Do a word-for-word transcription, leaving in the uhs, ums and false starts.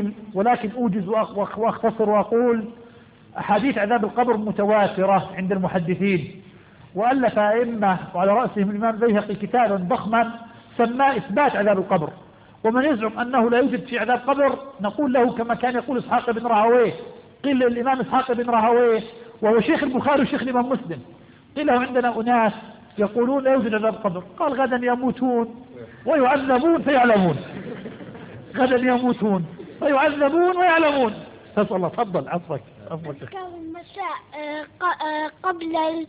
طويل، ولكن أوجز وأختصر وأقول أحاديث عذاب القبر متواترة عند المحدثين، وألف أئمة وعلى رأسهم الإمام البيهقي كتابا ضخما سماه إثبات عذاب القبر. ومن يزعم أنه لا يوجد في عذاب قبر نقول له كما كان يقول إسحاق بن راهويه، قيل للإمام إسحاق بن راهويه وهو شيخ البخاري وشيخ الإمام مسلم، قيل له عندنا أناس يقولون لا يوجد عذاب قبر، قال غدا يموتون ويعذبون فيعلمون، غدا يموتون ويعذبون ويعلمون. تفضل الله، تفضل عفوك. أذكار المساء قبل